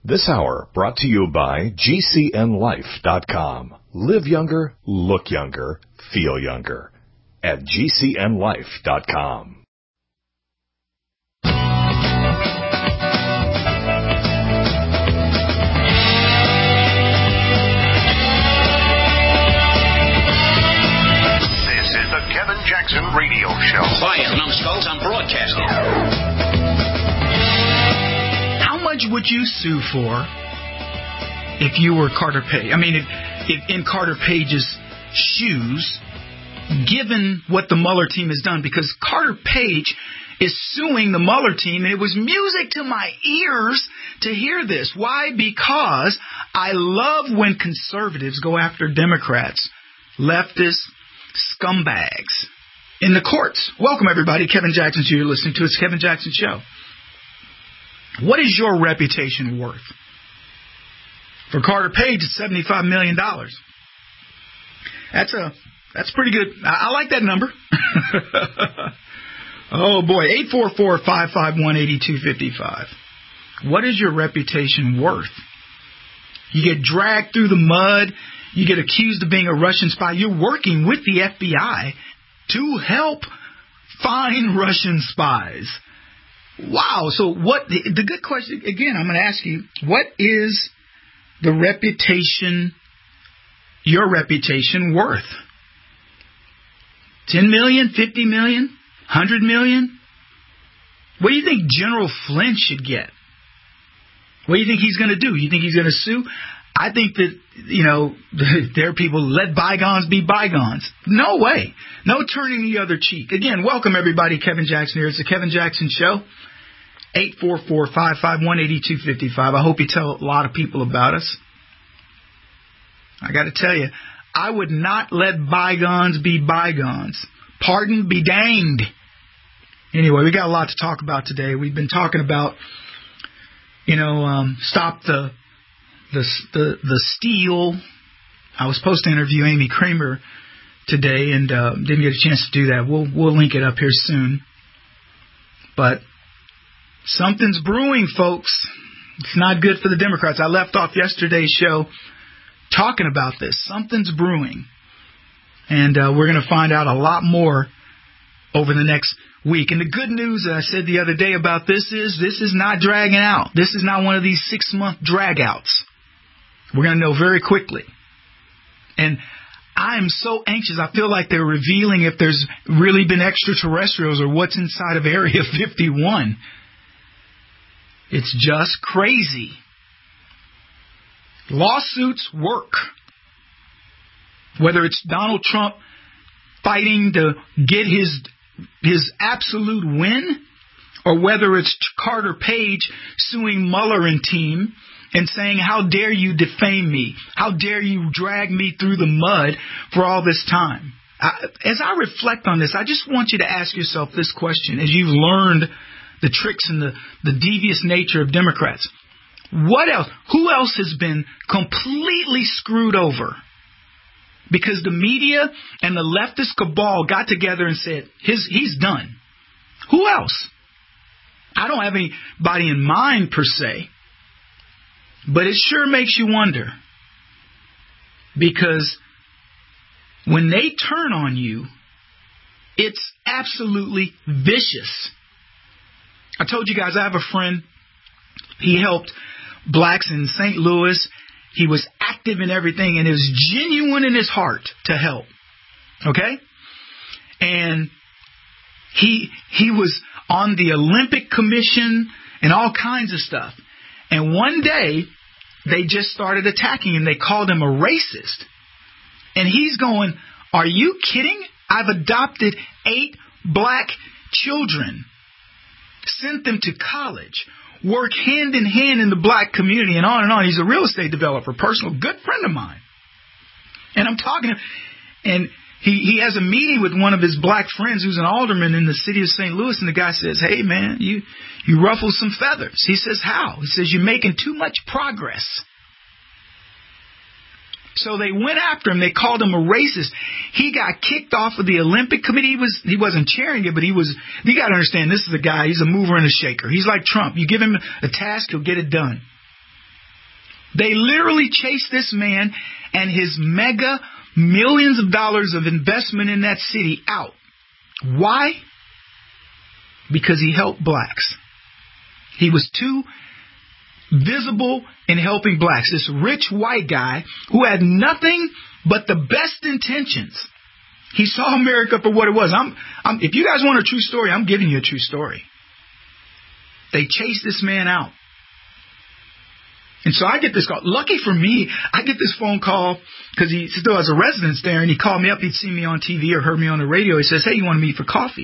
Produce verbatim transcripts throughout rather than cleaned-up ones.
This hour brought to you by G C N life dot com. Live younger, look younger, feel younger at G C N life dot com. This is the Kevin Jackson Radio Show. Hi, numbskulls, I'm broadcasting. How much would you sue for if you were Carter Page? I mean, if, if in Carter Page's shoes, given what the Mueller team has done, because Carter Page is suing the Mueller team, and it was music to my ears to hear this. Why? Because I love when conservatives go after Democrats, leftist scumbags in the courts. Welcome, everybody. Kevin Jackson, you're listening to. It's Kevin Jackson Show. What is your reputation worth? For Carter Page, it's seventy-five million dollars. That's a that's pretty good. I, I like that number. Oh, boy. eight four four, five five one, eight two five five. What is your reputation worth? You get dragged through the mud. You get accused of being a Russian spy. You're working with the F B I to help find Russian spies. Wow. So what the, the good question, again, I'm going to ask you, what is the reputation, your reputation worth? ten million, fifty million, one hundred million? What do you think General Flynn should get? What do you think he's going to do? You think he's going to sue? I think that, you know, there are people, let bygones be bygones. No way. No turning the other cheek. Again, welcome everybody. Kevin Jackson here. It's the Kevin Jackson Show. eight four four, five five one, eight two five five. I hope you tell a lot of people about us. I got to tell you, I would not let bygones be bygones. Pardon be danged. Anyway, we got a lot to talk about today. We've been talking about, you know, um, stop the the the the steal. I was supposed to interview Amy Kramer today and uh, didn't get a chance to do that. We'll we'll link it up here soon. But something's brewing, folks. It's not good for the Democrats. I left off yesterday's show talking about this. Something's brewing. And uh, we're going to find out a lot more over the next week. And the good news that I said the other day about this is this is not dragging out. This is not one of these six-month drag-outs. We're going to know very quickly. And I am so anxious. I feel like they're revealing if there's really been extraterrestrials or what's inside of Area fifty-one. It's just crazy. Lawsuits work. Whether it's Donald Trump fighting to get his his absolute win, or whether it's Carter Page suing Mueller and team and saying, how dare you defame me? How dare you drag me through the mud for all this time? I, as I reflect on this, I just want you to ask yourself this question as you've learned the tricks and the, the devious nature of Democrats. What else? Who else has been completely screwed over? Because the media and the leftist cabal got together and said, His, he's done. Who else? I don't have anybody in mind per se. But it sure makes you wonder. Because when they turn on you, it's absolutely vicious. I told you guys I have a friend. He helped blacks in Saint Louis. He was active in everything, and it was genuine in his heart to help. Okay? And he he was on the Olympic Commission and all kinds of stuff. And one day, they just started attacking him. They called him a racist. And he's going, are you kidding? I've adopted eight black children, sent them to college, work hand in hand in the black community, and on and on. He's a real estate developer, personal, good friend of mine. And I'm talking to him, and he, he has a meeting with one of his black friends who's an alderman in the city of Saint Louis, and the guy says, hey, man, you, you ruffled some feathers. He says, how? He says, you're making too much progress. So they went after him. They called him a racist. He got kicked off of the Olympic Committee. He was he wasn't chairing it, but he was. You got to understand, this is a guy. He's a mover and a shaker. He's like Trump. You give him a task, he'll get it done. They literally chased this man and his mega millions of dollars of investment in that city out. Why? Because he helped blacks. He was too visible in helping blacks. This rich white guy who had nothing but the best intentions. He saw America for what it was. I'm, I'm, if you guys want a true story, I'm giving you a true story. They chased this man out. And so I get this call. Lucky for me, I get this phone call because he still has a residence there, and he called me up. He'd seen me on T V or heard me on the radio. He says, hey, you want to meet for coffee?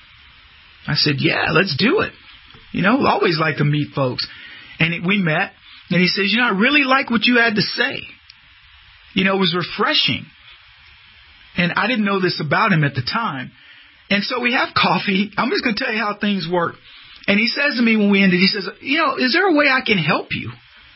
I said, yeah, let's do it. You know, always like to meet folks. And it, we met, and he says, you know, I really like what you had to say. You know, it was refreshing. And I didn't know this about him at the time. And so we have coffee. I'm just going to tell you how things work. And he says to me when we ended, he says, you know, is there a way I can help you?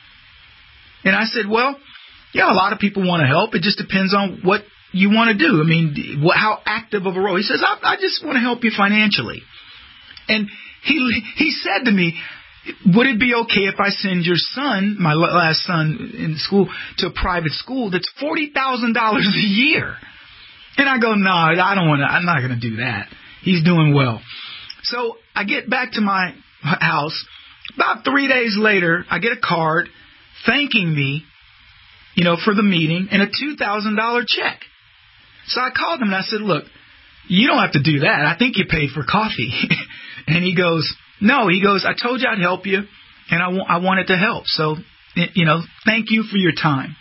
And I said, well, yeah, a lot of people want to help. It just depends on what you want to do. I mean, what, how active of a role. He says, I, I just want to help you financially. And he he said to me, would it be okay if I send your son, my last son in school, to a private school that's forty thousand dollars a year? And I go, no, I don't want to. I'm not going to do that. He's doing well. So I get back to my house. About three days later, I get a card thanking me, you know, for the meeting and a two thousand dollars check. So I called him and I said, look, you don't have to do that. I think you paid for coffee. And he goes, no, he goes, I told you I'd help you, and I, w- I wanted to help. So, you know, thank you for your time.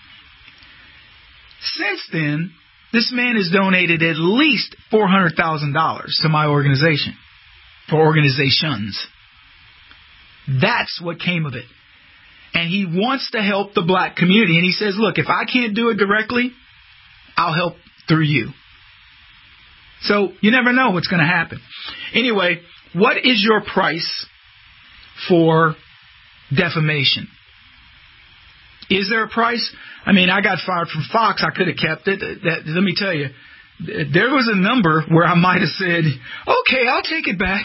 Since then, this man has donated at least four hundred thousand dollars to my organization, for organizations. That's what came of it. And he wants to help the black community. And he says, look, if I can't do it directly, I'll help through you. So you never know what's going to happen. Anyway, what is your price for defamation? Is there a price? I mean, I got fired from Fox. I could have kept it. That, let me tell you, there was a number where I might have said, okay, I'll take it back.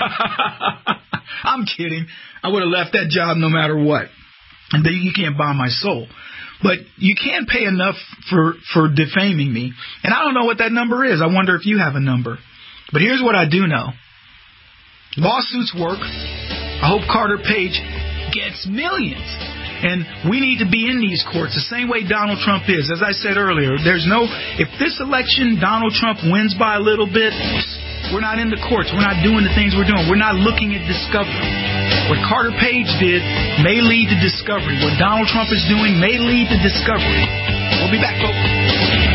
I'm kidding. I would have left that job no matter what. And then you can't buy my soul. But you can pay enough for, for defaming me. And I don't know what that number is. I wonder if you have a number. But here's what I do know. Lawsuits work. I hope Carter Page gets millions. And we need to be in these courts the same way Donald Trump is. As I said earlier, there's no, if this election Donald Trump wins by a little bit, we're not in the courts. We're not doing the things we're doing. We're not looking at discovery. What Carter Page did may lead to discovery. What Donald Trump is doing may lead to discovery. We'll be back, folks.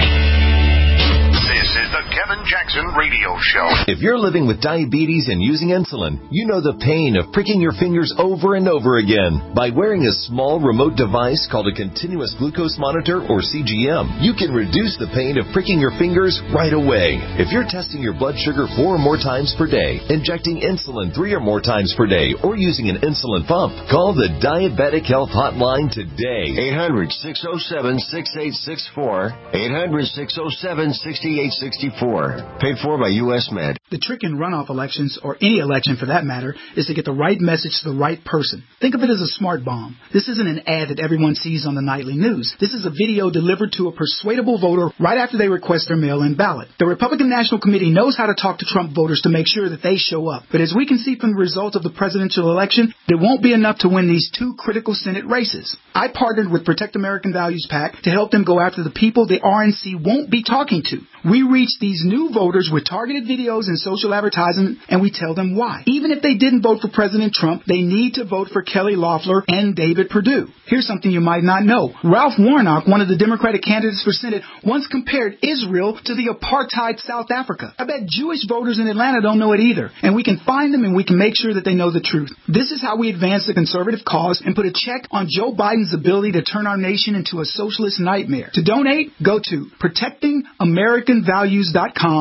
This is the Kevin Jackson Radio Show. If you're living with diabetes and using insulin, you know the pain of pricking your fingers over and over again. By wearing a small remote device called a continuous glucose monitor, or C G M, you can reduce the pain of pricking your fingers right away. If you're testing your blood sugar four or more times per day, injecting insulin three or more times per day, or using an insulin pump, call the Diabetic Health Hotline today. eight hundred, six oh seven, six eight six four. eight hundred, six oh seven, six eight six four. Paid for by U S Med. The trick in runoff elections, or any election for that matter, is to get the right message to the right person. Think of it as a smart bomb. This isn't an ad that everyone sees on the nightly news. This is a video delivered to a persuadable voter right after they request their mail-in ballot. The Republican National Committee knows how to talk to Trump voters to make sure that they show up. But as we can see from the results of the presidential election, there won't be enough to win these two critical Senate races. I partnered with Protect American Values PAC to help them go after the people the R N C won't be talking to. We reach these new voters with targeted videos and social advertising, and we tell them why. Even if they didn't vote for President Trump, they need to vote for Kelly Loeffler and David Perdue. Here's something you might not know. Ralph Warnock, one of the Democratic candidates for Senate, once compared Israel to the apartheid South Africa. I bet Jewish voters in Atlanta don't know it either. And we can find them and we can make sure that they know the truth. This is how we advance the conservative cause and put a check on Joe Biden's ability to turn our nation into a socialist nightmare. To donate, go to protecting american values dot com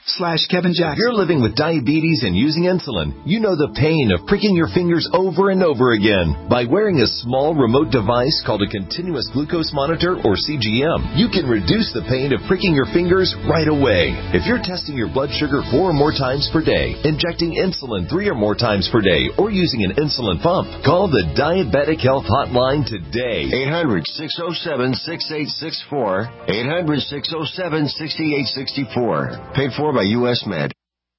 slash Kevin Jackson. If you're living with diabetes and using insulin, you know the pain of pricking your fingers over and over again. By wearing a small remote device called a continuous glucose monitor or C G M, you can reduce the pain of pricking your fingers right away. If you're testing your blood sugar four or more times per day, injecting insulin three or more times per day, or using an insulin pump, call the Diabetic Health Hotline today. eight hundred, six oh seven, six eight six four. eight hundred, six oh seven, six eight six four. Paid for by U S Med.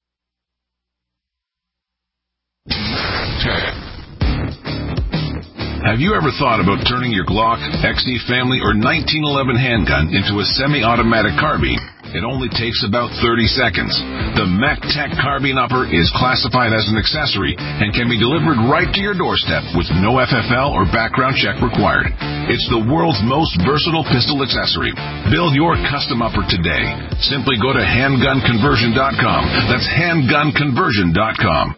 Have you ever thought about turning your Glock, X E Family, or nineteen eleven handgun into a semi-automatic carbine? It only takes about thirty seconds. The MacTech Carbine Upper is classified as an accessory and can be delivered right to your doorstep with no F F L or background check required. It's the world's most versatile pistol accessory. Build your custom upper today. Simply go to handgun conversion dot com. That's handgun conversion dot com.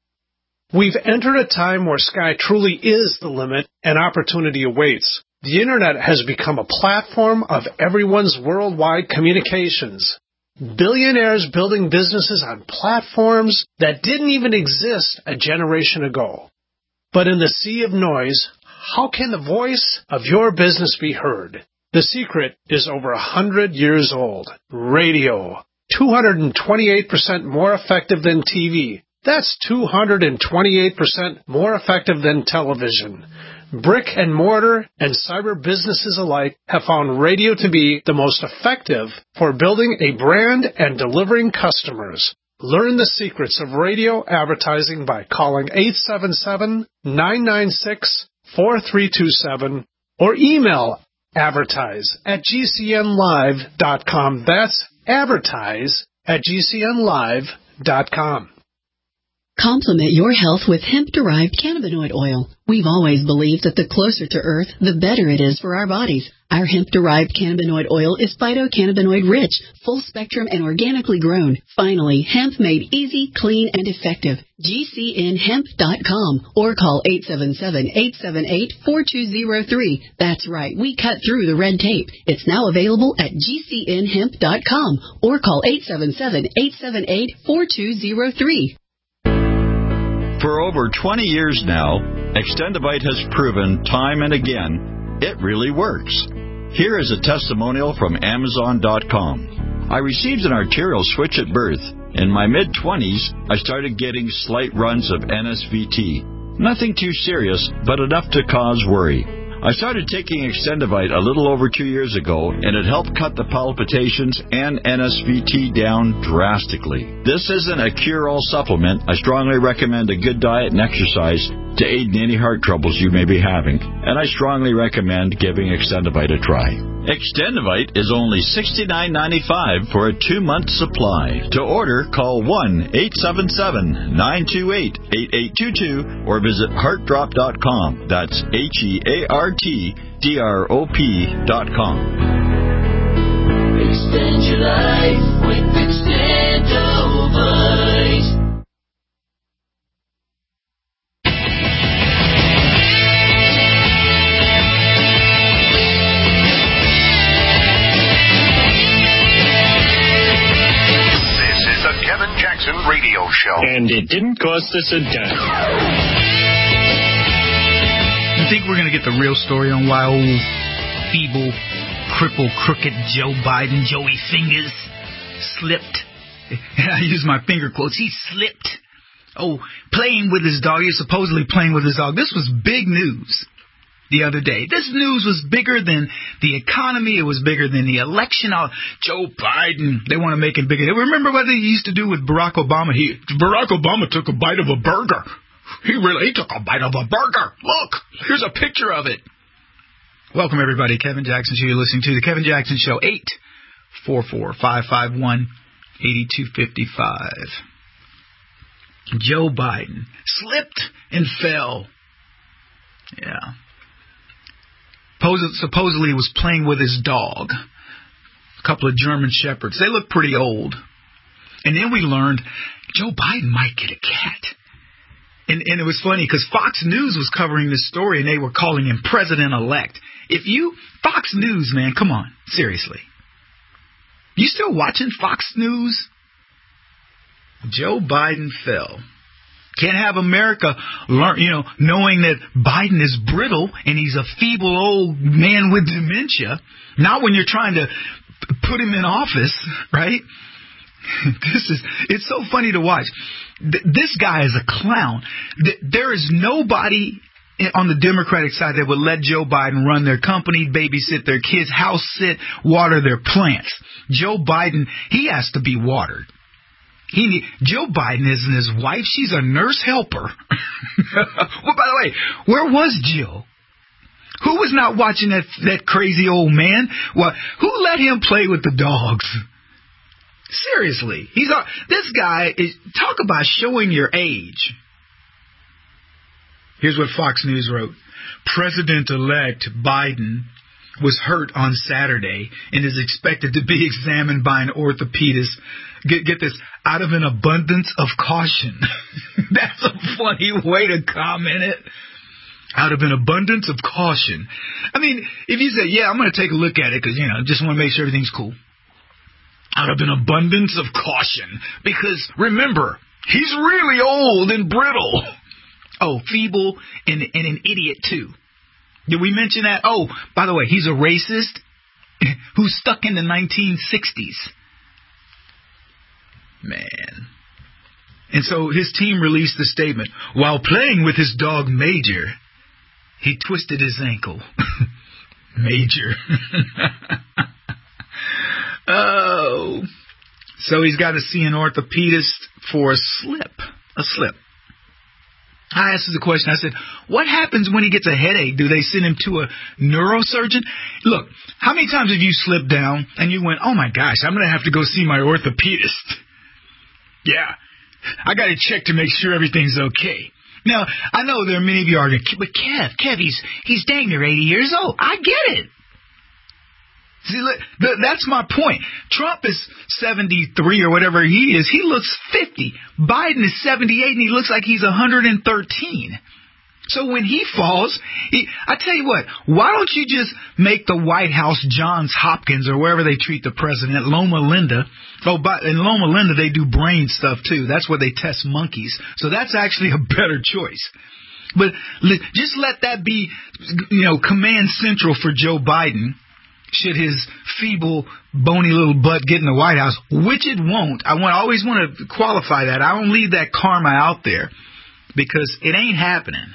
We've entered a time where sky truly is the limit and opportunity awaits. The Internet has become a platform of everyone's worldwide communications. Billionaires building businesses on platforms that didn't even exist a generation ago. But in the sea of noise, how can the voice of your business be heard? The secret is over a hundred years old. Radio. two hundred twenty-eight percent more effective than T V. That's two hundred twenty-eight percent more effective than television. Brick and mortar and cyber businesses alike have found radio to be the most effective for building a brand and delivering customers. Learn the secrets of radio advertising by calling eight seven seven, nine nine six, four three two seven or email advertise at g c n live dot com. That's advertise at g c n live dot com. Complement your health with hemp-derived cannabinoid oil. We've always believed that the closer to Earth, the better it is for our bodies. Our hemp-derived cannabinoid oil is phytocannabinoid-rich, full-spectrum, and organically grown. Finally, hemp made easy, clean, and effective. G C N hemp dot com or call eight seven seven, eight seven eight, four two zero three. That's right, we cut through the red tape. It's now available at G C N hemp dot com or call eight seven seven, eight seven eight, four two zero three. For over twenty years now, Extendivite has proven time and again it really works. Here is a testimonial from Amazon dot com. I received an arterial switch at birth. In my mid-twenties, I started getting slight runs of N S V T. Nothing too serious, but enough to cause worry. I started taking Extendivite a little over two years ago, and it helped cut the palpitations and N S V T down drastically. This isn't a cure-all supplement. I strongly recommend a good diet and exercise to aid in any heart troubles you may be having, and I strongly recommend giving Extendivite a try. Extendivite is only sixty-nine ninety-five for a two-month supply. To order, call one eight seven seven, nine two eight, eight eight two two or visit heart drop dot com. That's H E A R T D R O P dot com. Extend your life with Extendivite. Radio show. And it didn't cost us a dime. You think we're going to get the real story on why old, feeble, crippled, crooked Joe Biden, Joey Fingers, slipped? I use my finger quotes. He slipped. Oh, playing with his dog. He's supposedly playing with his dog. This was big news the other day. This news was bigger than the economy. It was bigger than the election. Oh, Joe Biden, they want to make it bigger. Remember what they used to do with Barack Obama? He, Barack Obama took a bite of a burger. He really he took a bite of a burger. Look, here's a picture of it. Welcome, everybody. Kevin Jackson Show. You're listening to The Kevin Jackson Show. eight four four, five five one, eight two five five. Joe Biden slipped and fell. Yeah. Supposedly he was playing with his dog, a couple of German Shepherds. They look pretty old. And then we learned Joe Biden might get a cat. And, and it was funny because Fox News was covering this story and they were calling him President-elect. If you, Fox News, man, come on, seriously. You still watching Fox News? Joe Biden fell. Can't have America learn, you know, knowing that Biden is brittle and he's a feeble old man with dementia. Not when you're trying to put him in office, right? This is, it's so funny to watch. This guy is a clown. There is nobody on the Democratic side that would let Joe Biden run their company, babysit their kids, house sit, water their plants. Joe Biden, he has to be watered. He, Joe Biden isn't his wife. She's a nurse helper. Well, by the way, where was Jill? Who was not watching that that crazy old man? Well, who let him play with the dogs? Seriously, he's a, this guy is, talk about showing your age. Here's what Fox News wrote. President-elect Biden was hurt on Saturday and is expected to be examined by an orthopedist. Get, get this, out of an abundance of caution. That's a funny way to comment it. Out of an abundance of caution. I mean, if you say, yeah, I'm going to take a look at it because, you know, just want to make sure everything's cool. Out of an abundance of caution. Because, remember, he's really old and brittle. Oh, feeble and, and an idiot, too. Did we mention that? Oh, by the way, he's a racist who's stuck in the nineteen sixties. Man. And so his team released a statement. While playing with his dog Major, he twisted his ankle. Major. Oh. So he's got to see an orthopedist for a slip. A slip. I asked the question, I said, what happens when he gets a headache? Do they send him to a neurosurgeon? Look, how many times have you slipped down and you went, oh my gosh, I'm going to have to go see my orthopedist? Yeah, I got to check to make sure everything's okay. Now, I know there are many of you arguing, but Kev, Kev, he's, he's dang near eighty years old. I get it. See, look, th- that's my point. Trump is seventy-three or whatever he is. He looks fifty. Biden is seventy-eight and he looks like he's one hundred thirteen. So when he falls, he, I tell you what, why don't you just make the White House Johns Hopkins or wherever they treat the president, Loma Linda. Oh, but in Loma Linda, they do brain stuff too. That's where they test monkeys. So that's actually a better choice. But just let that be, you know, command central for Joe Biden. Should his feeble, bony little butt get in the White House, which it won't. I want, I always want to qualify that. I don't leave that karma out there because it ain't happening.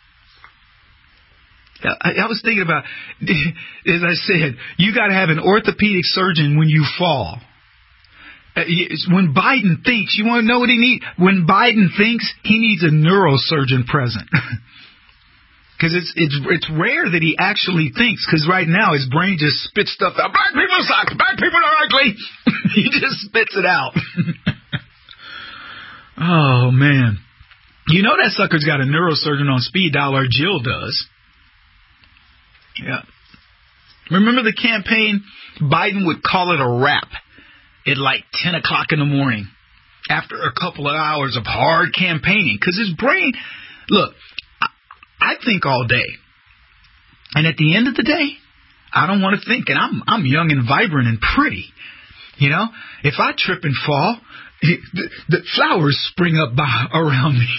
I, I was thinking about, as I said, you got to have an orthopedic surgeon when you fall. Uh, when Biden thinks, you want to know what he needs? When Biden thinks, he needs a neurosurgeon present. Because it's it's it's rare that he actually thinks. Because right now his brain just spits stuff out. Black people suck. Black people are ugly. He just spits it out. Oh man, you know that sucker's got a neurosurgeon on speed dial, or Jill does. Yeah. Remember the campaign? Biden would call it a wrap at like ten o'clock in the morning after a couple of hours of hard campaigning. Because his brain, look. I think all day. And at the end of the day, I don't want to think. And I'm I'm young and vibrant and pretty. You know, if I trip and fall, the, the flowers spring up by, around me.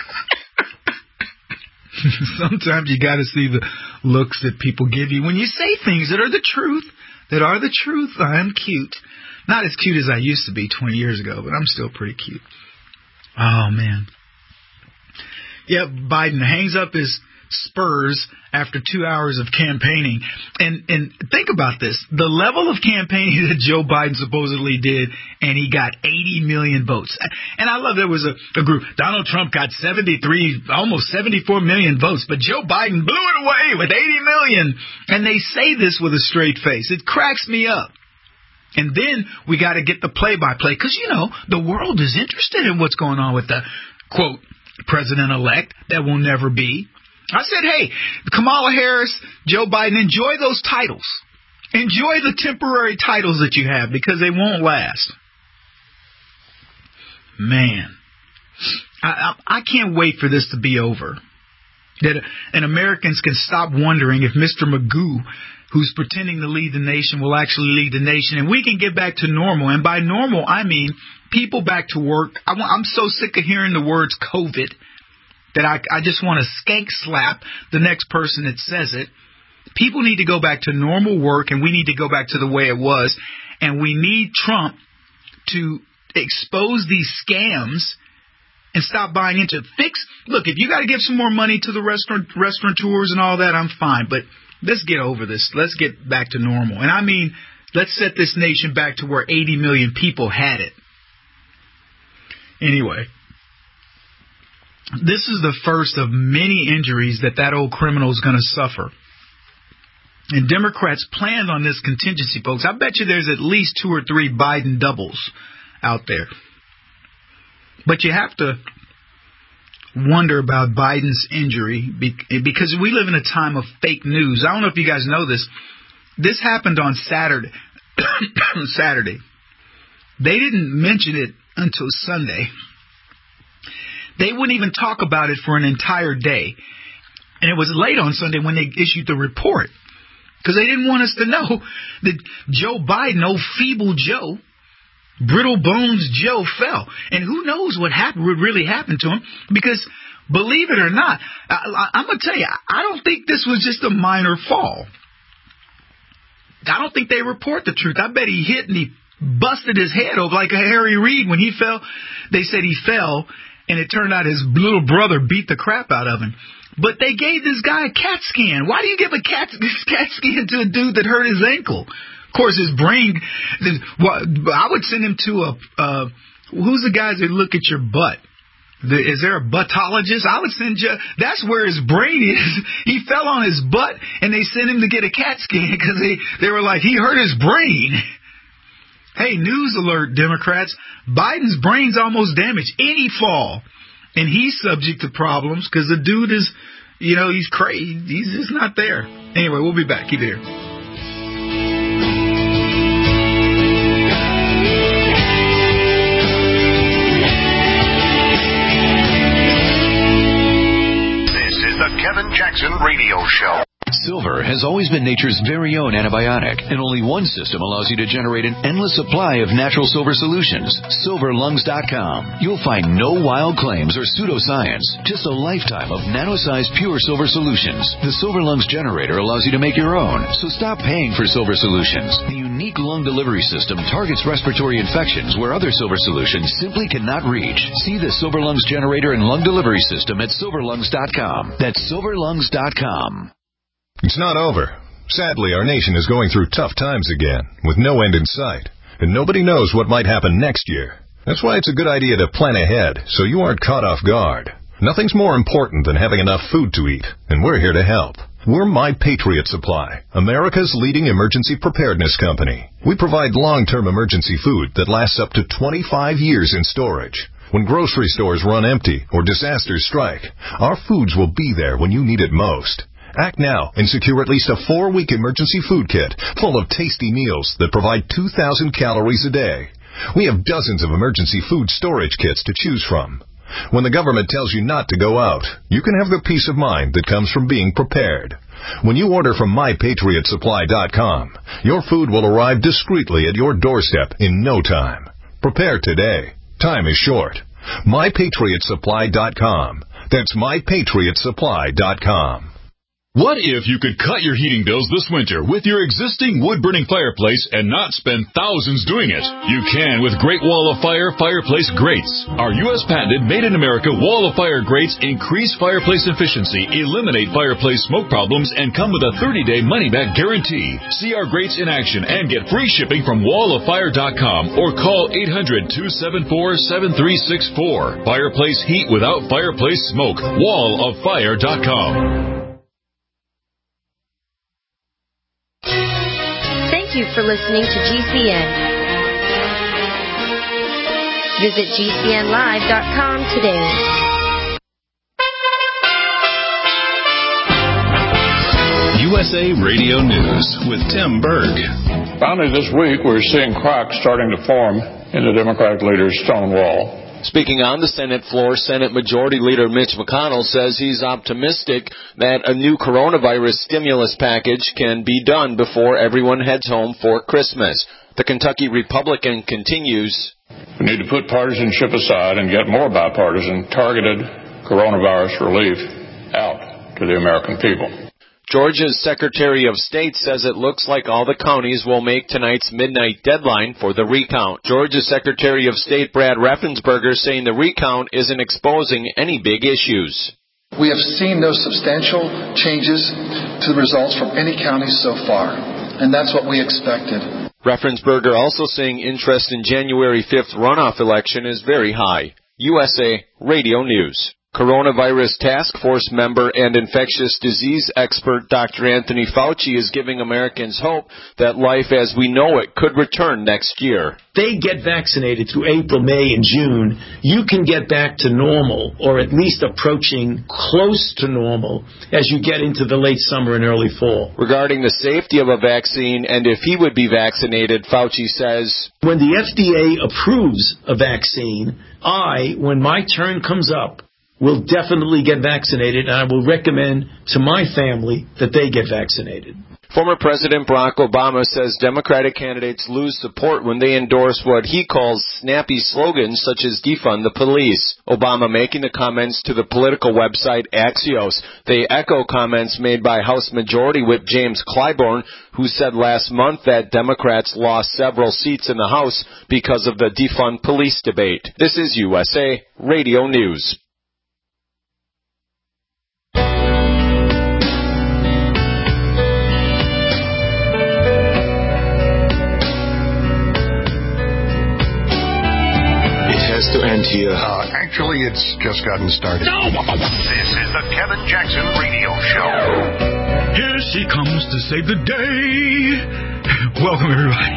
Sometimes you got to see the looks that people give you when you say things that are the truth, that are the truth. I'm cute. Not as cute as I used to be twenty years ago, but I'm still pretty cute. Oh, man. Yeah, Biden hangs up his spurs after two hours of campaigning. And and think about this. The level of campaigning that Joe Biden supposedly did, and he got eighty million votes. And I love there was a, a group. Donald Trump got seventy-three, almost seventy-four million votes, but Joe Biden blew it away with eighty million. And they say this with a straight face. It cracks me up. And then we got to get the play-by-play because, you know, the world is interested in what's going on with the, quote, president-elect that will never be. I said, hey, Kamala Harris, Joe Biden, enjoy those titles. Enjoy the temporary titles that you have because they won't last. Man, I, I, I can't wait for this to be over. That and Americans can stop wondering if Mister Magoo, who's pretending to lead the nation, will actually lead the nation, and we can get back to normal. And by normal, I mean people back to work. I want, I'm so sick of hearing the words COVID that I, I just want to skank slap the next person that says it. People need to go back to normal work, and we need to go back to the way it was. And we need Trump to expose these scams and stop buying into it. Fix. Look, if you got to give some more money to the restaurant restaurateurs and all that, I'm fine. But let's get over this. Let's get back to normal. And I mean, let's set this nation back to where eighty million people had it. Anyway, this is the first of many injuries that that old criminal is going to suffer. And Democrats planned on this contingency, folks. I bet you there's at least two or three Biden doubles out there. But you have to wonder about Biden's injury because we live in a time of fake news. I don't know if you guys know this. This happened on Saturday. Saturday. They didn't mention it until Sunday. They wouldn't even talk about it for an entire day. And it was late on Sunday when they issued the report because they didn't want us to know that Joe Biden, old feeble Joe, Brittle Bones Joe, fell. And who knows what happened, what really happened to him, because believe it or not, I, I, I'm going to tell you, I don't think this was just a minor fall. I don't think they report the truth. I bet he hit and he busted his head over like a Harry Reid when he fell. They said he fell, and it turned out his little brother beat the crap out of him. But they gave this guy a CAT scan. Why do you give a CAT, CAT scan to a dude that hurt his ankle? Of course, his brain, I would send him to a, uh, who's the guys that look at your butt? The, is there a buttologist? I would send you, that's where his brain is. He fell on his butt, and they sent him to get a CAT scan because they, they were like, he hurt his brain. Hey, news alert, Democrats. Biden's brain's almost damaged. Any fall. And he's subject to problems because the dude is, you know, he's crazy. He's just not there. Anyway, we'll be back. Keep it here. Kevin Jackson Radio Show. Silver has always been nature's very own antibiotic, and only one system allows you to generate an endless supply of natural silver solutions. silver lungs dot com. You'll find no wild claims or pseudoscience, just a lifetime of nano-sized pure silver solutions. The Silver Lungs generator allows you to make your own, so stop paying for silver solutions. The unique lung delivery system targets respiratory infections where other silver solutions simply cannot reach. See the Silver Lungs generator and lung delivery system at silver lungs dot com. That's silver lungs dot com. It's not over. Sadly, our nation is going through tough times again, with no end in sight, and nobody knows what might happen next year. That's why it's a good idea to plan ahead, so you aren't caught off guard. Nothing's more important than having enough food to eat, and we're here to help. We're My Patriot Supply, America's leading emergency preparedness company. We provide long-term emergency food that lasts up to twenty-five years in storage. When grocery stores run empty or disasters strike, our foods will be there when you need it most. Act now and secure at least a four-week emergency food kit full of tasty meals that provide two thousand calories a day. We have dozens of emergency food storage kits to choose from. When the government tells you not to go out, you can have the peace of mind that comes from being prepared. When you order from my patriot supply dot com, your food will arrive discreetly at your doorstep in no time. Prepare today. Time is short. my patriot supply dot com. That's my patriot supply dot com. What if you could cut your heating bills this winter with your existing wood-burning fireplace and not spend thousands doing it? You can with Great Wall of Fire fireplace grates. Our U S patented made-in-America Wall of Fire grates increase fireplace efficiency, eliminate fireplace smoke problems, and come with a thirty-day money-back guarantee. See our grates in action and get free shipping from wall of fire dot com or call eight hundred, two seven four, seven three six four. Fireplace heat without fireplace smoke. wall of fire dot com. Thank you for listening to G C N. Visit G C N live dot com today. U S A Radio News with Tim Berg. Finally this week, we're seeing cracks starting to form in the Democratic leader's stone wall. Speaking on the Senate floor, Senate Majority Leader Mitch McConnell says he's optimistic that a new coronavirus stimulus package can be done before everyone heads home for Christmas. The Kentucky Republican continues. We need to put partisanship aside and get more bipartisan, targeted coronavirus relief out to the American people. Georgia's Secretary of State says it looks like all the counties will make tonight's midnight deadline for the recount. Georgia's Secretary of State Brad Raffensperger saying the recount isn't exposing any big issues. We have seen no substantial changes to the results from any county so far, and that's what we expected. Raffensperger also saying interest in January fifth runoff election is very high. U S A Radio News. Coronavirus Task Force member and infectious disease expert Doctor Anthony Fauci is giving Americans hope that life as we know it could return next year. They get vaccinated through April, May, and June. You can get back to normal, or at least approaching close to normal, as you get into the late summer and early fall. Regarding the safety of a vaccine and if he would be vaccinated, Fauci says, when the F D A approves a vaccine, I, when my turn comes up, will definitely get vaccinated, and I will recommend to my family that they get vaccinated. Former President Barack Obama says Democratic candidates lose support when they endorse what he calls snappy slogans such as defund the police. Obama making the comments to the political website Axios. They echo comments made by House Majority Whip James Clyburn, who said last month that Democrats lost several seats in the House because of the defund police debate. This is U S A Radio News. To end here. Uh, actually, it's just gotten started. No! This is the Kevin Jackson Radio Show. Here she comes to save the day. Welcome, everybody.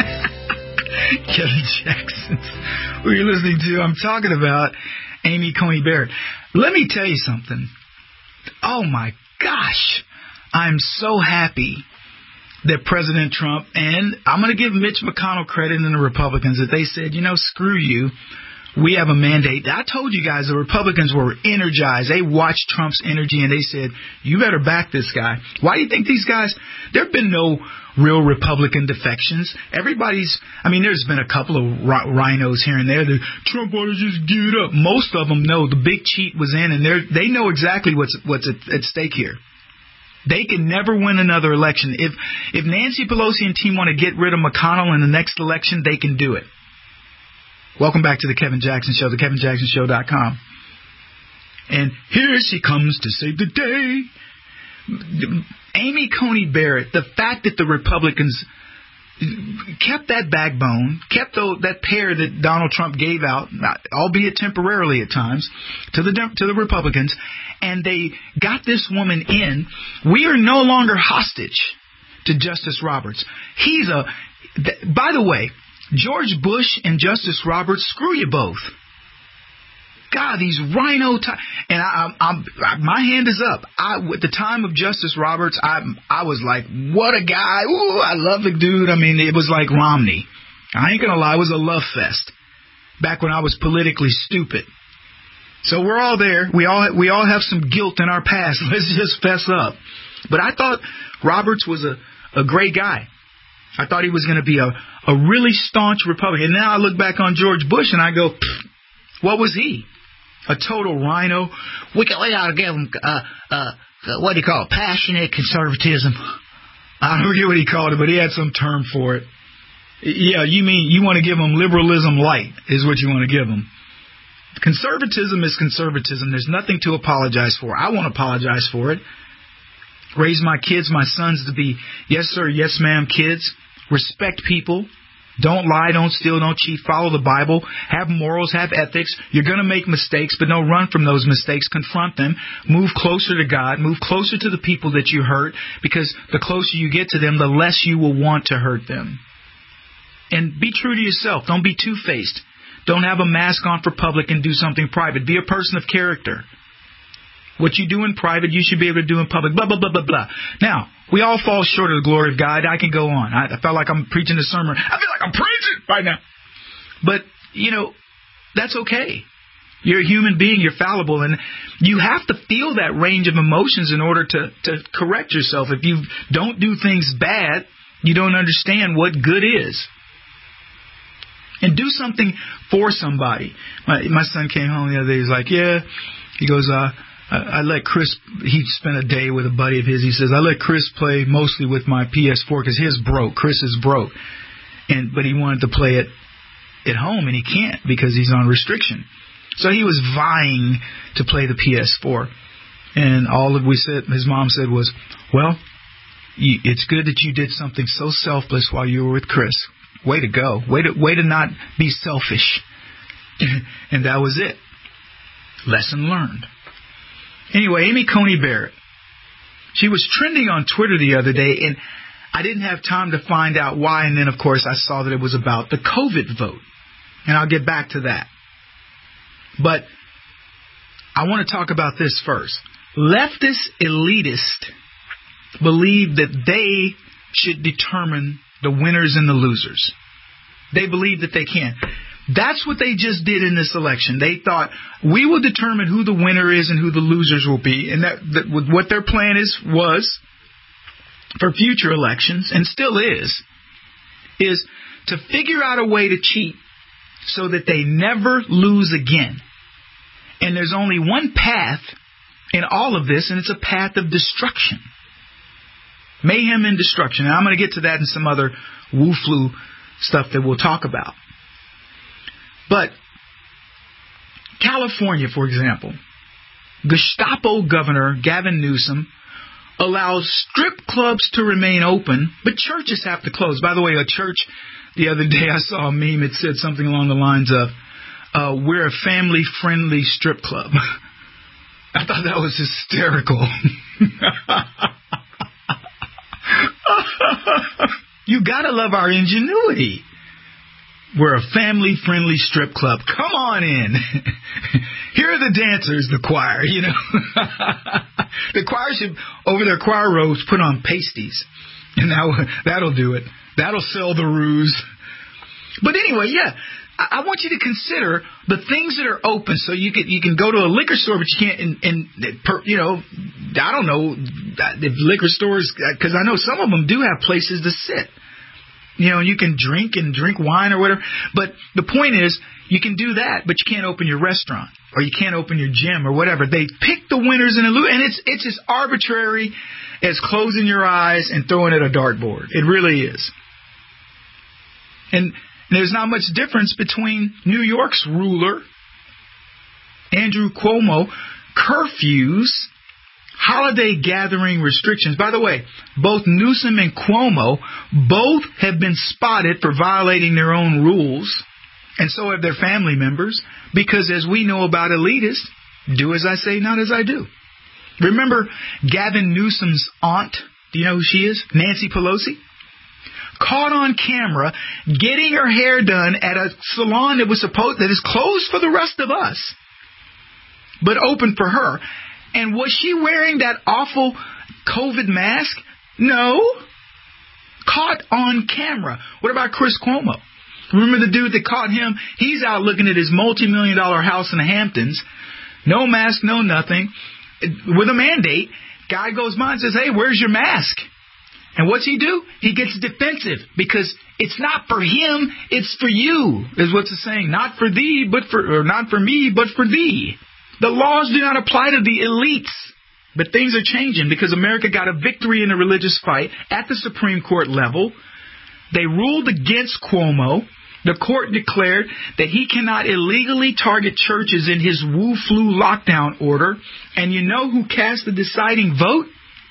Kevin Jackson. Who are you listening to? I'm talking about Amy Coney Barrett. Let me tell you something. Oh, my gosh. I'm so happy that President Trump, and I'm going to give Mitch McConnell credit and the Republicans, that they said, you know, screw you. We have a mandate. I told you guys the Republicans were energized. They watched Trump's energy, and they said, you better back this guy. Why do you think these guys, there have been no real Republican defections. Everybody's, I mean, there's been a couple of rhinos here and there. The Trump voters just give it up. Most of them know the big cheat was in, and they they know exactly what's what's at, at stake here. They can never win another election. If if Nancy Pelosi and team want to get rid of McConnell in the next election, they can do it. Welcome back to the Kevin Jackson Show, the kevin jackson show dot com. And here she comes to save the day. Amy Coney Barrett, the fact that the Republicans kept that backbone, kept the, that pair that Donald Trump gave out, albeit temporarily at times, to the to the Republicans, and they got this woman in. We are no longer hostage to Justice Roberts. He's a, by the way, George Bush and Justice Roberts, screw you both. God, these rhino ty- and I, I'm, I'm, my hand is up. I, at the time of Justice Roberts, I, I was like, what a guy! Ooh, I love the dude. I mean, it was like Romney. I ain't gonna lie, it was a love fest back when I was politically stupid. So we're all there. We all we all have some guilt in our past. Let's just fess up. But I thought Roberts was a, a great guy. I thought he was going to be a, a really staunch Republican. And now I look back on George Bush and I go, what was he? A total rhino. We got, we got to give him, uh, uh, what do you call it, passionate conservatism. I don't forget what he called it, but he had some term for it. Yeah, you mean you want to give him liberalism light is what you want to give him. Conservatism is conservatism. There's nothing to apologize for. I won't apologize for it. Raise my kids, my sons, to be yes sir, yes ma'am kids. Respect people. Don't lie, don't steal, don't cheat. Follow the Bible. Have morals, have ethics. You're going to make mistakes, but don't run from those mistakes. Confront them. Move closer to God. Move closer to the people that you hurt, because the closer you get to them, the less you will want to hurt them. And be true to yourself. Don't be two-faced. Don't have a mask on for public and do something private. Be a person of character. What you do in private, you should be able to do in public. Blah, blah, blah, blah, blah. Now, we all fall short of the glory of God. I can go on. I, I felt like I'm preaching a sermon. I feel like I'm preaching right now. But, you know, That's okay. You're a human being. You're fallible. And you have to feel that range of emotions in order to, to correct yourself. If you don't do things bad, you don't understand what good is. And do something for somebody. My, my son came home the other day. He's like, yeah. He goes, uh, I, I let Chris, he spent a day with a buddy of his. He says, I let Chris play mostly with my P S four because his broke. Chris is broke. And But he wanted to play it at home, and he can't because he's on restriction. So he was vying to play the P S four. And all that we said, his mom said was, well, you, it's good that you did something so selfless while you were with Chris. Way to go. Way to, way to not be selfish. And that was it. Lesson learned. Anyway, Amy Coney Barrett. She was trending on Twitter the other day, and I didn't have time to find out why. And then, of course, I saw that it was about the COVID vote. And I'll get back to that. But I want to talk about this first. Leftist elitists believe that they should determine the winners and the losers. They believe that they can. That's what they just did in this election. They thought, we will determine who the winner is and who the losers will be. And that, that what their plan is was for future elections, and still is, is to figure out a way to cheat so that they never lose again. And there's only one path in all of this, and it's a path of destruction. Mayhem and destruction. And I'm going to get to that in some other woo-flu stuff that we'll talk about. But California, for example, Gestapo Governor Gavin Newsom allows strip clubs to remain open, but churches have to close. By the way, a church, the other day I saw a meme. It said something along the lines of, uh, we're a family-friendly strip club. I thought that was hysterical. You gotta love our ingenuity. We're a family-friendly strip club. Come on in. Here are the dancers, the choir, you know. The choir should, over their choir robes, put on pasties. And that, that'll do it. That'll sell the ruse. But anyway, yeah, I, I want you to consider the things that are open. So you can, you can go to a liquor store, but you can't, and, and per, you know, I don't know if liquor stores, because I know some of them do have places to sit. You know, you can drink and drink wine or whatever. But the point is, you can do that, but you can't open your restaurant or you can't open your gym or whatever. They pick the winners and the losers, and it's it's as arbitrary as closing your eyes and throwing at a dartboard. It really is. And there's not much difference between New York's ruler, Andrew Cuomo, curfews, holiday gathering restrictions. By the way, both Newsom and Cuomo both have been spotted for violating their own rules, and so have their family members, because as we know about elitists, do as I say, not as I do. Remember Gavin Newsom's aunt? Do you know who she is? Nancy Pelosi? Caught on camera getting her hair done at a salon that was supposed that is closed for the rest of us, but open for her. And was she wearing that awful COVID mask? No. Caught on camera. What about Chris Cuomo? Remember the dude that caught him? He's out looking at his multi-million dollar house in the Hamptons. No mask, no nothing. With a mandate, guy goes by and says, hey, where's your mask? And what's he do? He gets defensive because it's not for him, it's for you, is what's the saying. Not for thee, but for, or not for me, but for thee. The laws do not apply to the elites. But things are changing because America got a victory in the religious fight at the Supreme Court level. They ruled against Cuomo. The court declared that he cannot illegally target churches in his Wu-Flu lockdown order. And you know who cast the deciding vote?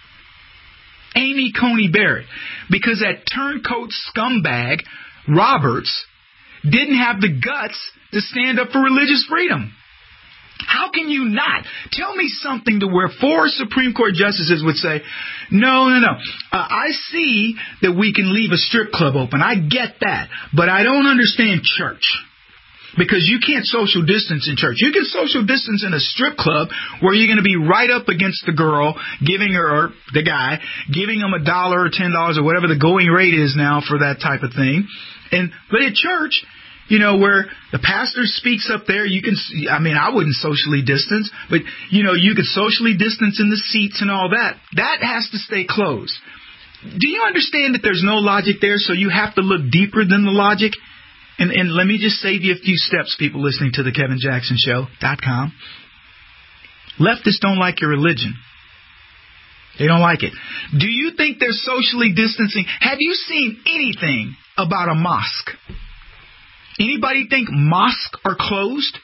Amy Coney Barrett. Because that turncoat scumbag, Roberts, didn't have the guts to stand up for religious freedom. How can you not? Tell me something to where four Supreme Court justices would say, no, no, no. Uh, I see that we can leave a strip club open. I get that. But I don't understand church. Because you can't social distance in church. You can social distance in a strip club where you're going to be right up against the girl, giving her, or the guy, giving them a dollar or ten dollars or whatever the going rate is now for that type of thing. And but at church, you know, where the pastor speaks up there. You can, I mean, I wouldn't socially distance, but, you know, you could socially distance in the seats and all that. That has to stay closed. Do you understand that there's no logic there, so you have to look deeper than the logic? And, and let me just save you a few steps, people listening to the Kevin Jackson Show dot com. Leftists don't like your religion. They don't like it. Do you think they're socially distancing? Have you seen anything about a mosque? Anybody think mosques are closed?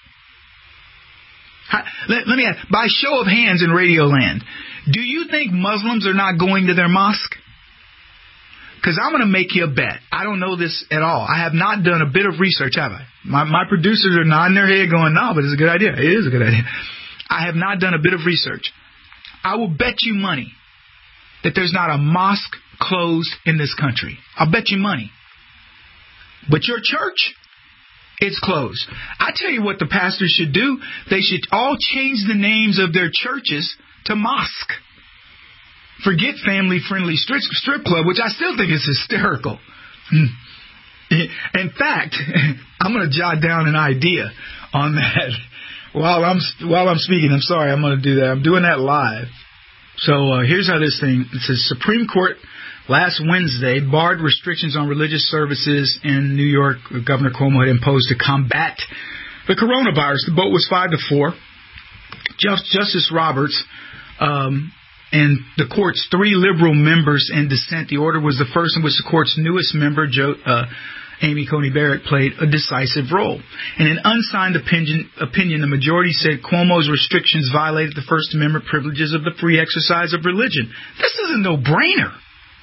Let, let me ask, by show of hands in Radio Land, do you think Muslims are not going to their mosque? Because I'm going to make you a bet. I don't know this at all. I have not done a bit of research, have I? My, my producers are nodding their head going, no, but it's a good idea. It is a good idea. I have not done a bit of research. I will bet you money that there's not a mosque closed in this country. I'll bet you money. But your church, it's closed. I tell you what the pastors should do. They should all change the names of their churches to mosque. Forget family-friendly strip, strip club, which I still think is hysterical. In fact, I'm going to jot down an idea on that while I'm while I'm speaking. I'm sorry, I'm going to do that. I'm doing that live. So uh, here's how this thing. It says Supreme Court last Wednesday barred restrictions on religious services in New York. Governor Cuomo had imposed to combat the coronavirus. The vote was five to four. Justice Roberts. Um, And the court's three liberal members in dissent. The order was the first in which the court's newest member, Joe, uh, Amy Coney Barrett, played a decisive role. In an unsigned opinion, opinion, the majority said Cuomo's restrictions violated the First Amendment privileges of the free exercise of religion. This is a no-brainer.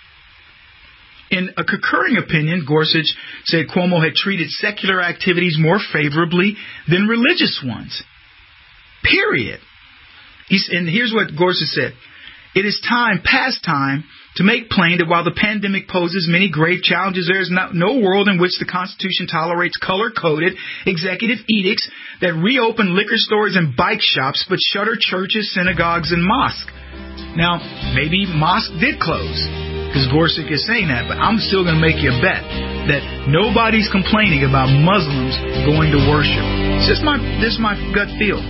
In a concurring opinion, Gorsuch said Cuomo had treated secular activities more favorably than religious ones. Period. He's, and here's what Gorsuch said. It is time, past time, to make plain that while the pandemic poses many grave challenges, there is no, no world in which the Constitution tolerates color-coded executive edicts that reopen liquor stores and bike shops but shutter churches, synagogues, and mosques. Now, maybe mosque did close, because Gorsuch is saying that, but I'm still going to make you a bet that nobody's complaining about Muslims going to worship. It's just my, this is my gut feel.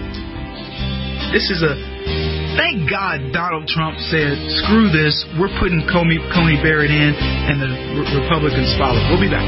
This is a... Thank God Donald Trump said, screw this, we're putting Coney, Coney Barrett in, and the Re- Republicans follow. We'll be back.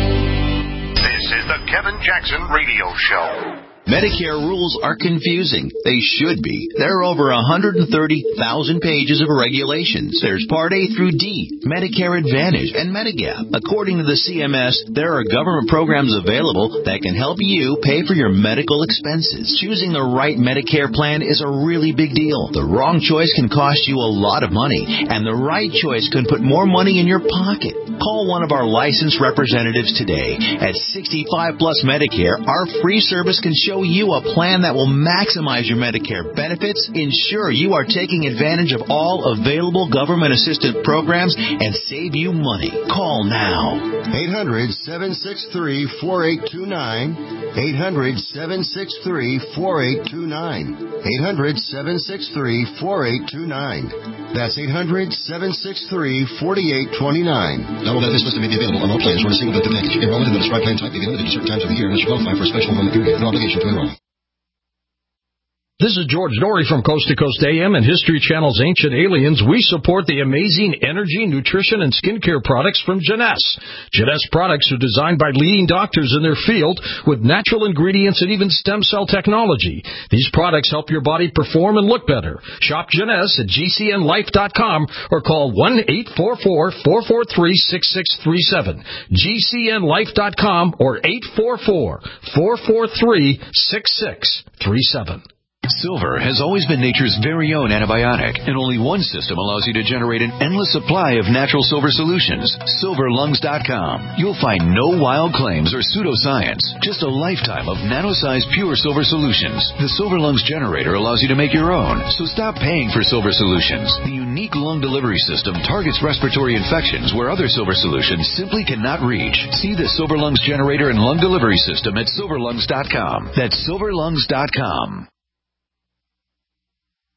This is the Kevin Jackson Radio Show. Medicare rules are confusing. They should be. There are over one hundred thirty thousand pages of regulations. There's Part A through D, Medicare Advantage, and Medigap. According to the C M S, there are government programs available that can help you pay for your medical expenses. Choosing the right Medicare plan is a really big deal. The wrong choice can cost you a lot of money, and the right choice can put more money in your pocket. Call one of our licensed representatives today. At sixty-five plus Medicare, our free service can show you a plan that will maximize your Medicare benefits, ensure you are taking advantage of all available government-assisted programs, and save you money. Call now. eight hundred, seven six three, four eight two nine. eight hundred, seven six three, four eight two nine. eight hundred, seven six three, four eight two nine. That's eight hundred, seven six three, four eight two nine. Not all benefits listed may be available on all plans or in a single benefit package. Enrollment in the prescribed plan type may be limited to certain times of the year unless you qualify for a special enrollment period. No obligation to enroll. This is George Norrie from Coast to Coast A M and History Channel's Ancient Aliens. We support the amazing energy, nutrition, and skincare products from Jeunesse. Jeunesse products are designed by leading doctors in their field with natural ingredients and even stem cell technology. These products help your body perform and look better. Shop Jeunesse at G C N life dot com or call one eight four four, four four three, six six three seven. G C N life dot com or eight four four, four four three, six six three seven. Silver has always been nature's very own antibiotic, and only one system allows you to generate an endless supply of natural silver solutions. silver lungs dot com. You'll find no wild claims or pseudoscience, just a lifetime of nano-sized pure silver solutions. The Silver Lungs generator allows you to make your own, so stop paying for silver solutions. The unique lung delivery system targets respiratory infections where other silver solutions simply cannot reach. See the Silver Lungs generator and lung delivery system at silver lungs dot com. That's silver lungs dot com.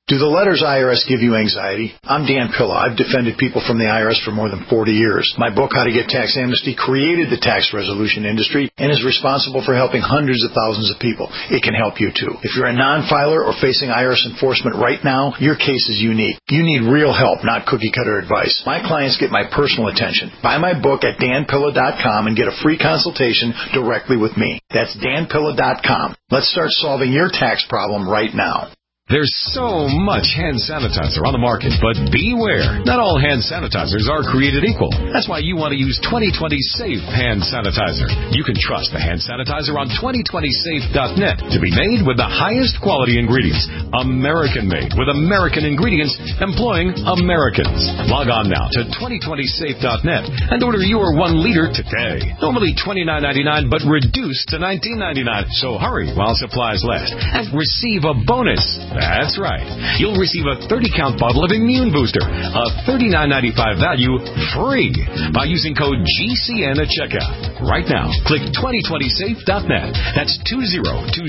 Do the letters I R S give you anxiety? I'm Dan Pilla. I've defended people from the I R S for more than forty years. My book, How to Get Tax Amnesty, created the tax resolution industry and is responsible for helping hundreds of thousands of people. It can help you too. If you're a non-filer or facing I R S enforcement right now, your case is unique. You need real help, not cookie-cutter advice. My clients get my personal attention. Buy my book at dan pilla dot com and get a free consultation directly with me. That's dan pilla dot com. Let's start solving your tax problem right now. There's so much hand sanitizer on the market, but beware. Not all hand sanitizers are created equal. That's why you want to use twenty twenty Safe Hand Sanitizer. You can trust the hand sanitizer on twenty twenty safe dot net to be made with the highest quality ingredients. American-made with American ingredients employing Americans. Log on now to twenty twenty safe dot net and order your one liter today. Normally twenty-nine ninety-nine, but reduced to nineteen ninety-nine. So hurry while supplies last and receive a bonus. That's right. You'll receive a thirty count bottle of Immune Booster, a thirty-nine ninety-five value, free by using code G C N at checkout. Right now, click twenty twenty safe dot net. That's twenty twenty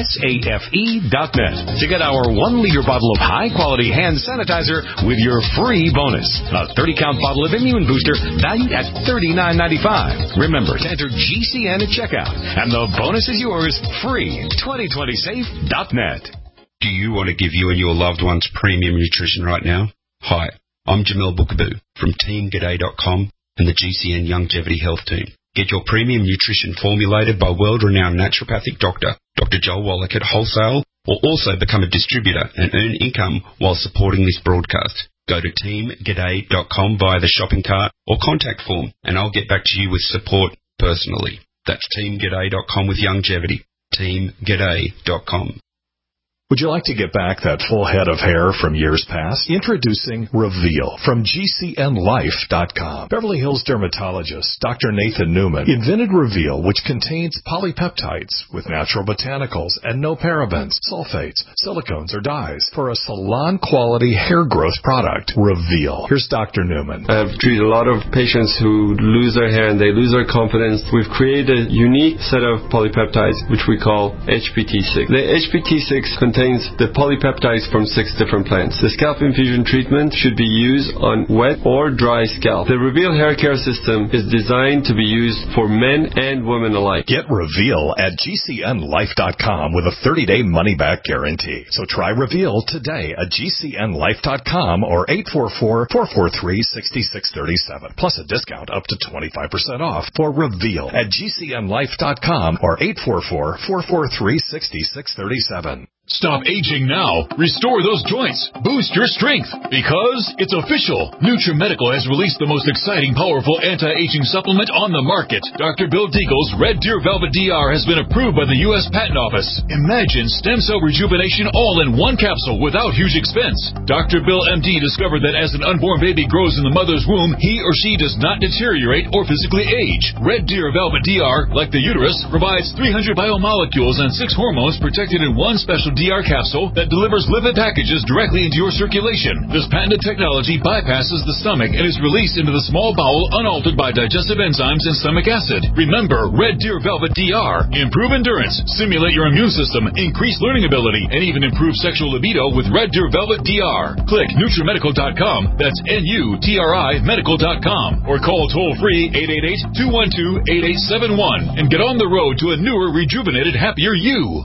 safe dot net to get our one liter bottle of high-quality hand sanitizer with your free bonus. A thirty count bottle of Immune Booster valued at thirty-nine ninety-five. Remember to enter G C N at checkout, and the bonus is yours free. twenty twenty safe dot net. Do you want to give you and your loved ones premium nutrition right now? Hi, I'm Jamel Bookaboo from team g'day dot com and the G C N Longevity Health Team. Get your premium nutrition formulated by world-renowned naturopathic doctor, Doctor Joel Wallach at wholesale, or also become a distributor and earn income while supporting this broadcast. Go to team g'day dot com via the shopping cart or contact form, and I'll get back to you with support personally. That's team g'day dot com with longevity. team g'day dot com. Would you like to get back that full head of hair from years past? Introducing Reveal from G C N life dot com. Beverly Hills dermatologist Doctor Nathan Newman invented Reveal, which contains polypeptides with natural botanicals and no parabens, sulfates, silicones, or dyes for a salon-quality hair growth product. Reveal. Here's Doctor Newman. I've treated a lot of patients who lose their hair and they lose their confidence. We've created a unique set of polypeptides, which we call H P T six. The H P T six contains contains the polypeptides from six different plants. The scalp infusion treatment should be used on wet or dry scalp. The Reveal hair care system is designed to be used for men and women alike. Get Reveal at G C N life dot com with a thirty day money-back guarantee. So try Reveal today at G C N life dot com or eight four four, four four three, six six three seven, plus a discount up to twenty-five percent off for Reveal at G C N life dot com or eight four four, four four three, six six three seven. Stop aging now. Restore those joints. Boost your strength. Because it's official. NutriMedical has released the most exciting, powerful anti-aging supplement on the market. Doctor Bill Deagle's Red Deer Velvet D R has been approved by the U S Patent Office. Imagine stem cell rejuvenation all in one capsule without huge expense. Doctor Bill M D discovered that as an unborn baby grows in the mother's womb, he or she does not deteriorate or physically age. Red Deer Velvet D R, like the uterus, provides three hundred biomolecules and six hormones protected in one special D R capsule that delivers lipid packages directly into your circulation. This patented technology bypasses the stomach and is released into the small bowel unaltered by digestive enzymes and stomach acid. Remember, Red Deer Velvet D R. Improve endurance, stimulate your immune system, increase learning ability, and even improve sexual libido with Red Deer Velvet D R. Click NutriMedical dot com, that's N U T R I medical dot com, or call toll-free eight eight eight, two one two, eight eight seven one and get on the road to a newer, rejuvenated, happier you.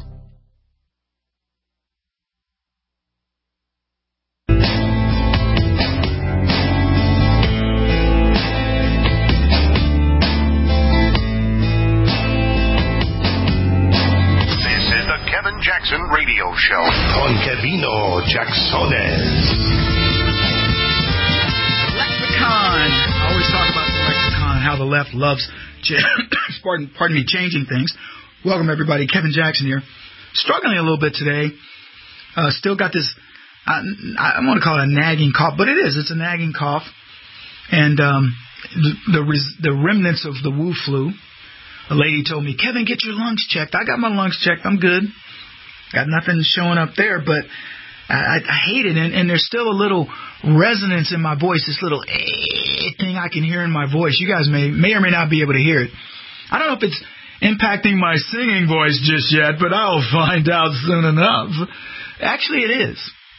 Jackson Radio Show con Kevino Jacksones. Lexicon. I always talk about the lexicon, how the left loves, pardon, pardon me, changing things. Welcome everybody, Kevin Jackson here. Struggling a little bit today. Uh, still got this. I, I want to call it a nagging cough, but it is. It's a nagging cough, and um, the res, the remnants of the Wu flu. A lady told me, Kevin, get your lungs checked. I got my lungs checked. I'm good. Got nothing showing up there, but I, I hate it. And, and there's still a little resonance in my voice, this little eh thing I can hear in my voice. You guys may may or may not be able to hear it. I don't know if it's impacting my singing voice just yet, but I'll find out soon enough. Actually, it is.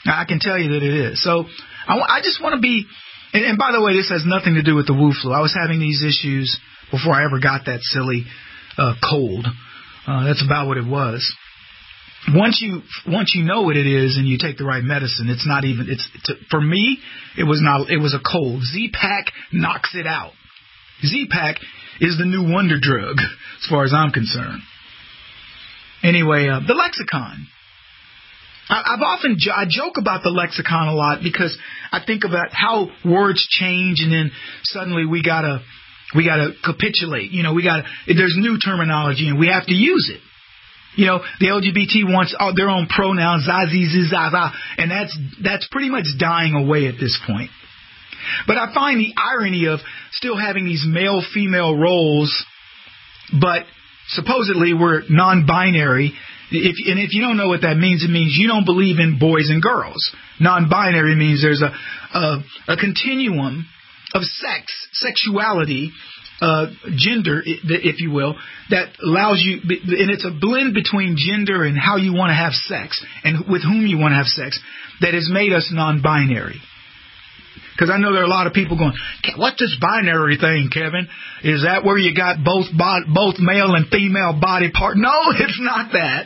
I can tell you that it is. So I, I just want to be, and, and by the way, this has nothing to do with the Wu flu. I was having these issues before I ever got that silly uh, cold. Uh, that's about what it was. Once you once you know what it is and you take the right medicine, it's not even, it's to, for me, it was not, it was a cold. Z-Pak knocks it out. Z-Pak is the new wonder drug as far as I'm concerned. Anyway, uh, the lexicon. I, I've often, I joke about the lexicon a lot because I think about how words change and then suddenly we gotta, we gotta capitulate. You know, we gotta, there's new terminology and we have to use it. You know, the L G B T wants all their own pronouns, zazi, zizaza, and that's, that's pretty much dying away at this point. But I find the irony of still having these male-female roles, but supposedly we're non-binary. If, and if you don't know what that means, it means you don't believe in boys and girls. Non-binary means there's a, a, a continuum of sex, sexuality, uh, gender, if you will, that allows you, and it's a blend between gender and how you want to have sex and with whom you want to have sex that has made us non-binary. Because I know there are a lot of people going, what's this binary thing, Kevin? Is that where you got both bod- both male and female body part? No, it's not that.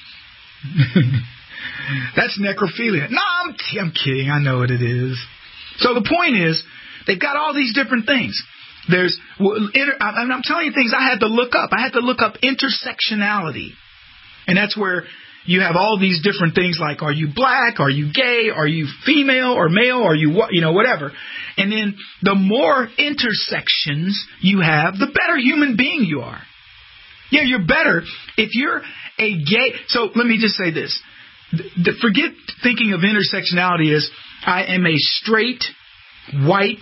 That's necrophilia. No, I'm, I'm kidding. I know what it is. So the point is, they've got all these different things. There's, and I'm telling you things I had to look up. I had to look up intersectionality. And that's where you have all these different things like, are you black? Are you gay? Are you female or male? Are you what? You know, whatever. And then the more intersections you have, the better human being you are. Yeah, you're better if you're a gay. So let me just say this. The, forget thinking of intersectionality as I am a straight, white,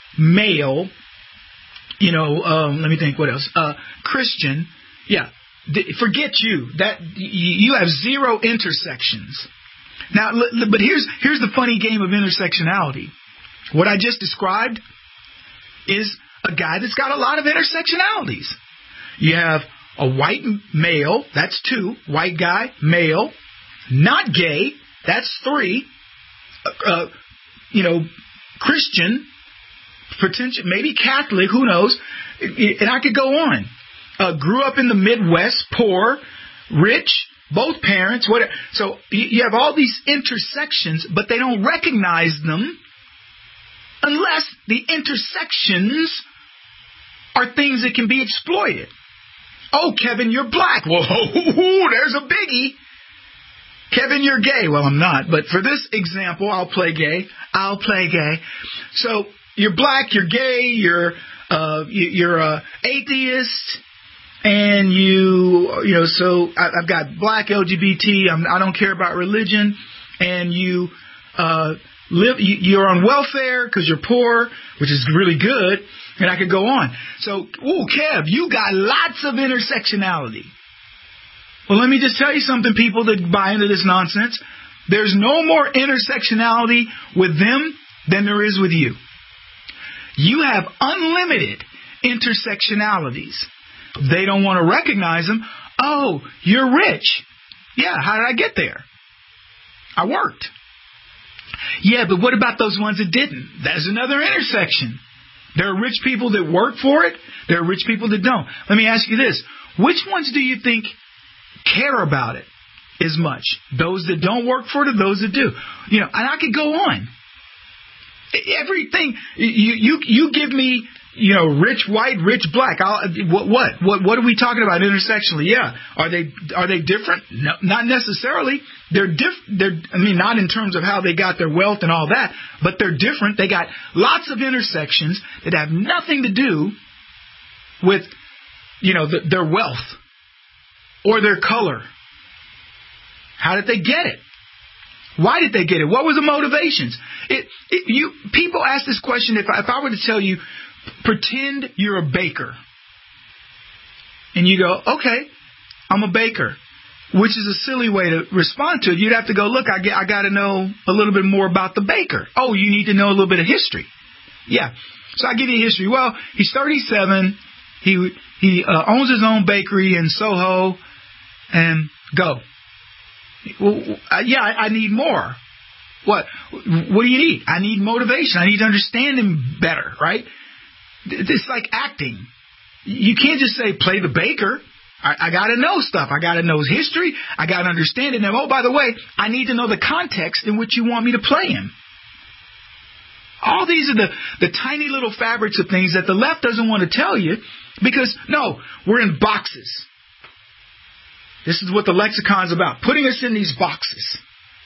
male, you know, um, let me think what else. Uh, Christian. Yeah. Forget you. That you have zero intersections. Now, but here's here's the funny game of intersectionality. What I just described is a guy that's got a lot of intersectionalities. You have a white male, that's two. White guy, male, not gay, that's three. Uh, you know, Christian, potential, maybe Catholic, who knows? And I could go on. Uh, grew up in the Midwest, poor, rich, both parents, whatever. So you have all these intersections, but they don't recognize them unless the intersections are things that can be exploited. Oh, Kevin, you're black. Well, there's a biggie. Kevin, you're gay. Well, I'm not. But for this example, I'll play gay. I'll play gay. So you're black, you're gay, you're uh, you're a atheist. And you, you know, so I, I've got black L G B T. I'm, I don't care about religion. And you uh, live, you, you're on welfare because you're poor, which is really good. And I could go on. So, ooh, Kev, you got lots of intersectionality. Well, let me just tell you something, people that buy into this nonsense. There's no more intersectionality with them than there is with you. You have unlimited intersectionalities. They don't want to recognize them. Oh, you're rich. Yeah, how did I get there? I worked. Yeah, but what about those ones that didn't? That's another intersection. There are rich people that work for it. There are rich people that don't. Let me ask you this. Which ones do you think care about it as much? Those that don't work for it or those that do? You know, and I could go on. Everything, you you you give me, you know, rich white, rich black. I'll, what what what what are we talking about intersectionally? Yeah, are they are they different? No, not necessarily. They're diff. They're I mean, not in terms of how they got their wealth and all that, but they're different. They got lots of intersections that have nothing to do with, you know, the, their wealth or their color. How did they get it? Why did they get it? What were the motivations? It, it, you people ask this question. If I, if I were to tell you, pretend you're a baker, and you go, okay, I'm a baker, which is a silly way to respond to it. You'd have to go, look, I, get, I got to know a little bit more about the baker. Oh, you need to know a little bit of history. Yeah. So I give you history. Well, he's thirty-seven. He he uh, owns his own bakery in Soho, and go. Well, uh, yeah, I, I need more. What? What do you need? I need motivation. I need to understand him better, right? It's like acting. You can't just say, play the baker. I, I got to know stuff. I got to know his history. I got to understand it. And, oh, by the way, I need to know the context in which you want me to play him. All these are the, the tiny little fabrics of things that the left doesn't want to tell you because, no, we're in boxes. This is what the lexicon is about, putting us in these boxes.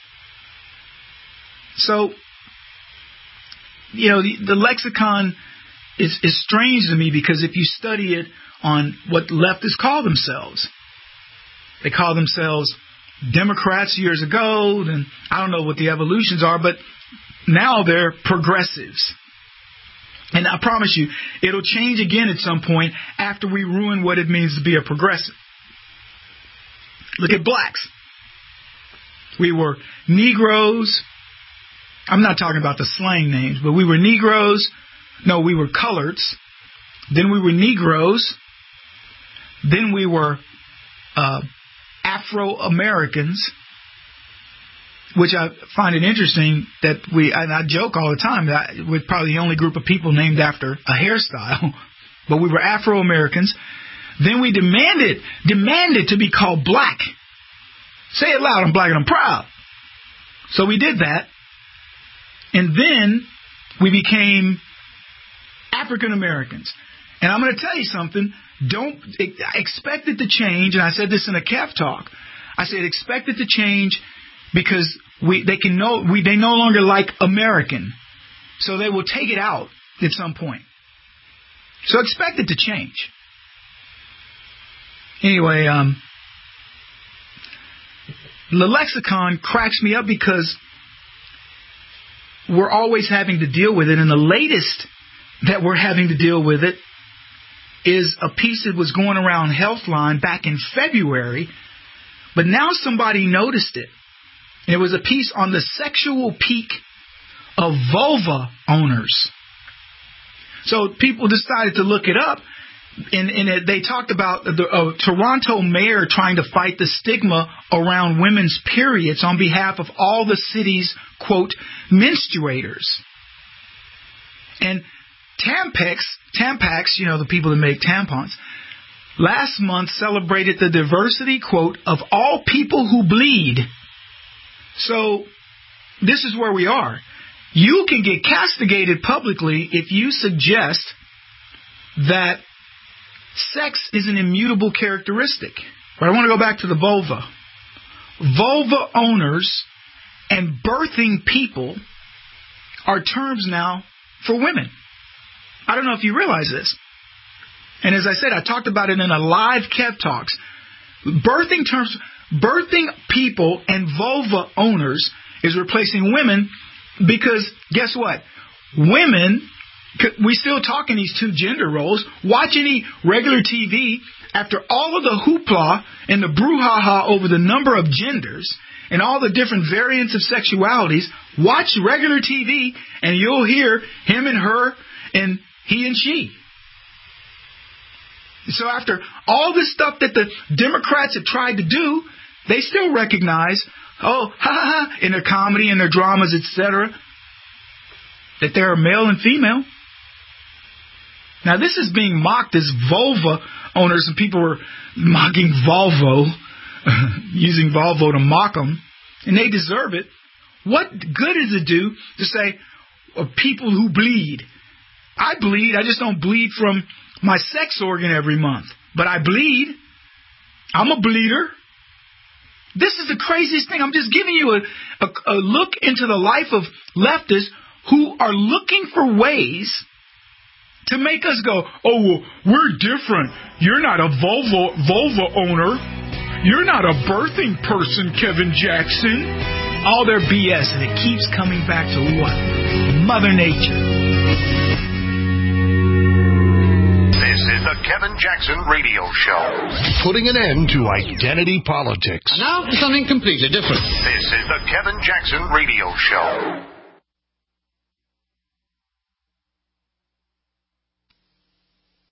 So, you know, the, the lexicon is, is strange to me because if you study it on what leftists call themselves, they call themselves Democrats years ago, and I don't know what the evolutions are, but now they're progressives. And I promise you, it'll change again at some point after we ruin what it means to be a progressive. Look at blacks. We were Negroes. I'm not talking about the slang names, but we were Negroes. No, we were coloreds. Then we were Negroes. Then we were uh, Afro-Americans. Which I find it interesting that we, and I joke all the time, that we're probably the only group of people named after a hairstyle, but we were Afro-Americans. Then we demanded, demanded to be called black. Say it loud, I'm black and I'm proud. So we did that. And then we became African-Americans. And I'm going to tell you something, don't expect it to change, and I said this in a C A F talk. I said expect it to change because we they can no we they no longer like American, so they will take it out at some point. So expect it to change. Anyway, um, the lexicon cracks me up because we're always having to deal with it, and the latest that we're having to deal with it is a piece that was going around Healthline back in February, but now somebody noticed it. It was a piece on the sexual peak of vulva owners. So people decided to look it up, and, and it, they talked about the uh, Toronto mayor trying to fight the stigma around women's periods on behalf of all the city's, quote, menstruators. And Tampax, Tampax, you know, the people that make tampons, last month celebrated the diversity, quote, of all people who bleed. So this is where we are. You can get castigated publicly if you suggest that sex is an immutable characteristic. But I want to go back to the vulva. Vulva owners and birthing people are terms now for women. I don't know if you realize this. And as I said, I talked about it in a live C A V Talks. Birthing terms, birthing people and vulva owners is replacing women because guess what? Women, we still talk in these two gender roles. Watch any regular T V after all of the hoopla and the brouhaha over the number of genders and all the different variants of sexualities. Watch regular T V and you'll hear him and her and he and she. So after all this stuff that the Democrats have tried to do, they still recognize, oh, ha ha ha, in their comedy and their dramas, et cetera, that they're male and female. Now this is being mocked as vulva owners, and people were mocking Volvo, using Volvo to mock them, and they deserve it. What good does it do to say uh, people who bleed? I bleed, I just don't bleed from my sex organ every month, but I bleed. I'm a bleeder. This is the craziest thing. I'm just giving you a, a, a look into the life of leftists who are looking for ways to make us go, oh, well, we're different. You're not a vulva, vulva owner. You're not a birthing person, Kevin Jackson. All their B S, and it keeps coming back to what? Mother Nature. This is the Kevin Jackson Radio Show. Putting an end to identity politics. And now for something completely different. This is the Kevin Jackson Radio Show.